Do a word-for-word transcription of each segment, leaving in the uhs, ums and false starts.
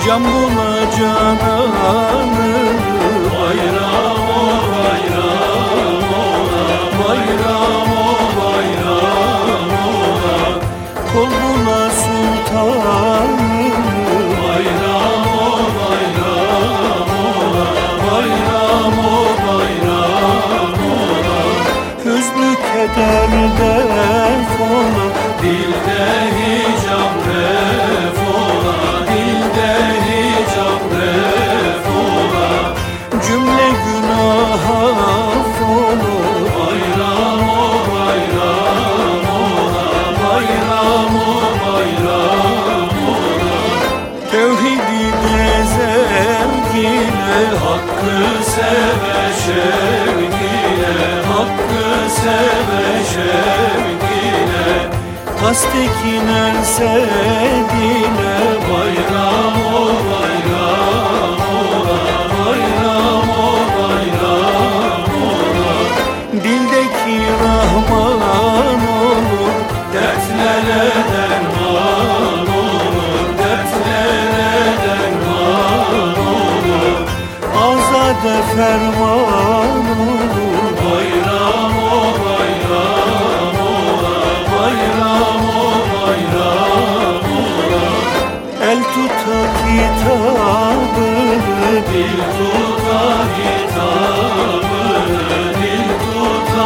can bulacağını. Bayram o bayram ola, bayram o bayram ola, Kol bula sultanı. bayram o bayram ola, bayram o bayram ola. Hüznü keder defola, Dilde hicap refola, dilde hicap refola, cümle günah affola. bayram o bayram ola, bayram o bayram ola. Tevhidi zevkine, Hakkı seve şevkine, hakkı seve şevkine, Pastekin ersedine. bayram o bayram ola, bayram o bayram ola. Dildeki Rahman olur, Dertlere derman olur, dertlere derman olur. azade ferman olur. Bayram o bayram ola, bayram o bayram ola. El tuta kitabını, Dil tuta hitabını, dil tuta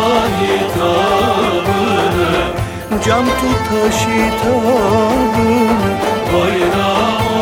hitabını, can tuta şitabını. bayram